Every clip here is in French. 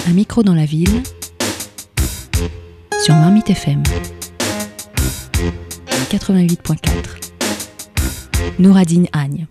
Un micro dans la ville sur Marmite FM 88.4. Nouradine Agne.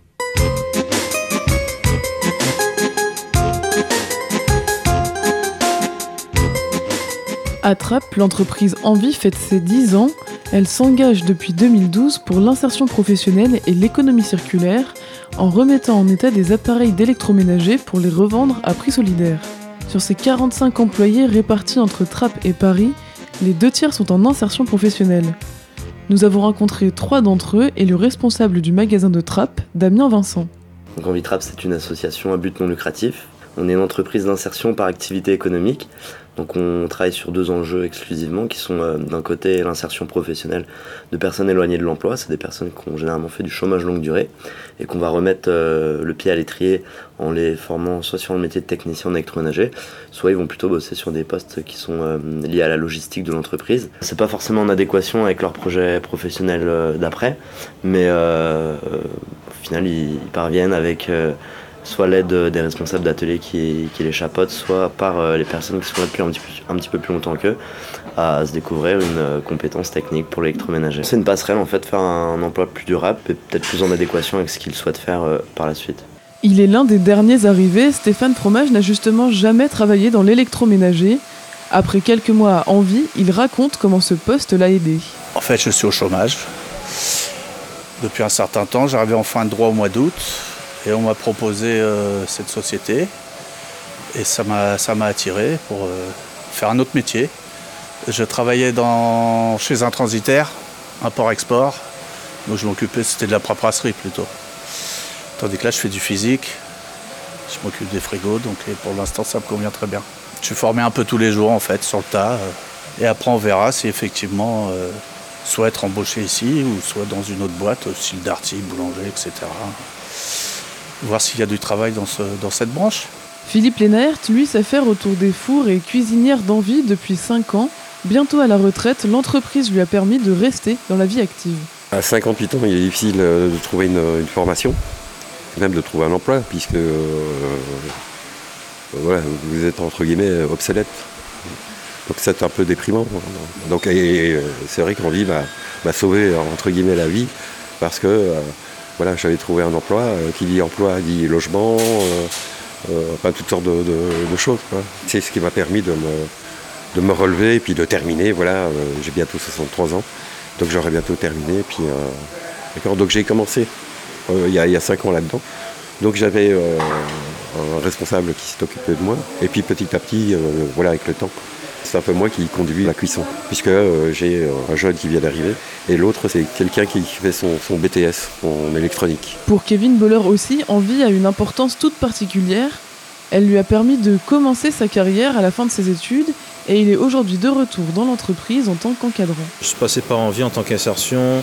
À Trappes, l'entreprise Envie fête ses 10 ans. Elle s'engage depuis 2012 pour l'insertion professionnelle et l'économie circulaire en remettant en état des appareils d'électroménager pour les revendre à prix solidaire. Sur ses 45 employés répartis entre Trappes et Paris, les 2/3 sont en insertion professionnelle. Nous avons rencontré 3 d'entre eux et le responsable du magasin de Trappes, Damien Vincent. Donc Envie Trappes, c'est une association à but non lucratif. On est une entreprise d'insertion par activité économique. Donc on travaille sur 2 enjeux exclusivement qui sont d'un côté l'insertion professionnelle de personnes éloignées de l'emploi. C'est des personnes qui ont généralement fait du chômage longue durée et qu'on va remettre le pied à l'étrier en les formant soit sur le métier de technicien en électroménager, soit ils vont plutôt bosser sur des postes qui sont liés à la logistique de l'entreprise. C'est pas forcément en adéquation avec leur projet professionnel d'après, mais au final ils parviennent avec soit l'aide des responsables d'ateliers qui les chapeautent, soit par les personnes qui sont là depuis un petit peu plus longtemps qu'eux, à se découvrir une compétence technique pour l'électroménager. C'est une passerelle en fait, faire un emploi plus durable et peut-être plus en adéquation avec ce qu'ils souhaitent faire par la suite. Il est l'un des derniers arrivés. Stéphane Fromage n'a justement jamais travaillé dans l'électroménager. Après quelques mois à Envie, il raconte comment ce poste l'a aidé. En fait, je suis au chômage depuis un certain temps. J'arrivais en fin de droit au mois d'août. Et on m'a proposé cette société et ça m'a attiré pour faire un autre métier. Je travaillais chez un transitaire, import-export, donc je m'occupais, c'était de la paperasserie plutôt. Tandis que là je fais du physique, je m'occupe des frigos, donc pour l'instant ça me convient très bien. Je suis formé un peu tous les jours en fait, sur le tas, et après on verra si effectivement soit être embauché ici ou soit dans une autre boîte, style Darty, boulanger, etc. Voir s'il y a du travail dans cette branche. Philippe Lénaert, lui, s'affaire autour des fours et cuisinière d'Envie depuis 5 ans. Bientôt à la retraite, l'entreprise lui a permis de rester dans la vie active. À 58 ans, il est difficile de trouver une formation, même de trouver un emploi, puisque voilà, vous êtes entre guillemets obsolète. Donc c'est un peu déprimant. Donc, c'est vrai qu'Envie m'a sauvé entre guillemets la vie, parce que voilà, j'avais trouvé un emploi, qui dit emploi dit logement, toutes sortes de choses, quoi. C'est ce qui m'a permis de me relever et puis de terminer. Voilà, j'ai bientôt 63 ans, donc j'aurai bientôt terminé. Puis, d'accord, donc j'ai commencé il y a 5 ans là-dedans. Donc j'avais un responsable qui s'est occupé de moi. Et puis petit à petit, voilà, avec le temps, c'est un peu moi qui conduis la cuisson, puisque j'ai un jeune qui vient d'arriver et l'autre c'est quelqu'un qui fait son BTS en électronique. Pour Kevin Boller aussi, Envie a une importance toute particulière. Elle lui a permis de commencer sa carrière à la fin de ses études et il est aujourd'hui de retour dans l'entreprise en tant qu'encadrant. Je suis passé par Envie en tant qu'insertion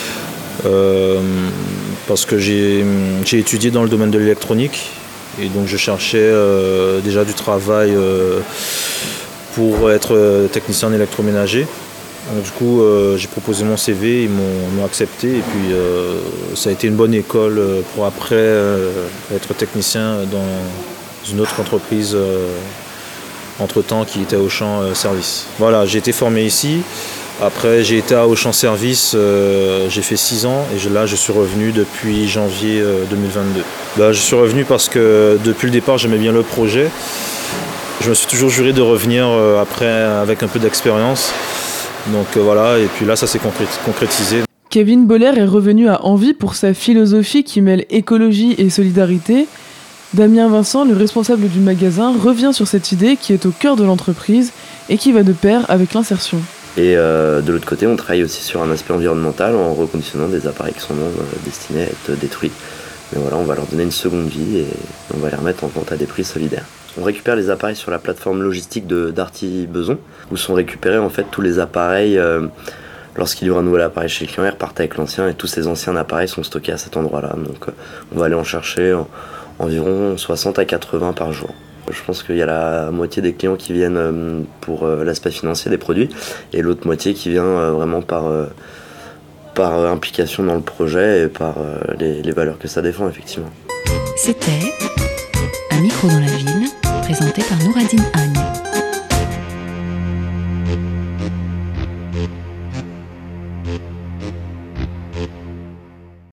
parce que j'ai étudié dans le domaine de l'électronique et donc je cherchais déjà du travail pour être technicien en électroménager. Donc, du coup, j'ai proposé mon CV, ils m'ont accepté et puis ça a été une bonne école pour après être technicien dans une autre entreprise entre-temps qui était Auchan Service. Voilà, j'ai été formé ici. Après, j'ai été à Auchan Service, j'ai fait 6 ans et là, je suis revenu depuis janvier 2022. Là, je suis revenu parce que depuis le départ, j'aimais bien le projet. Je me suis toujours juré de revenir après avec un peu d'expérience. Donc voilà, et puis là ça s'est concrétisé. Kevin Boller est revenu à Envie pour sa philosophie qui mêle écologie et solidarité. Damien Vincent, le responsable du magasin, revient sur cette idée qui est au cœur de l'entreprise et qui va de pair avec l'insertion. Et de l'autre côté, on travaille aussi sur un aspect environnemental en reconditionnant des appareils qui sont non destinés à être détruits. Mais voilà, on va leur donner une seconde vie et on va les remettre en vente à des prix solidaires. On récupère les appareils sur la plateforme logistique de Darty Beson, où sont récupérés en fait tous les appareils. Lorsqu'il y aura un nouvel appareil chez le client, ils repartent avec l'ancien et tous ces anciens appareils sont stockés à cet endroit-là. Donc on va aller en chercher environ 60 à 80 par jour. Je pense qu'il y a la moitié des clients qui viennent pour l'aspect financier des produits et l'autre moitié qui vient vraiment par implication dans le projet et par les valeurs que ça défend effectivement. C'était Un micro dans la ville, présenté par Nouradine Agne.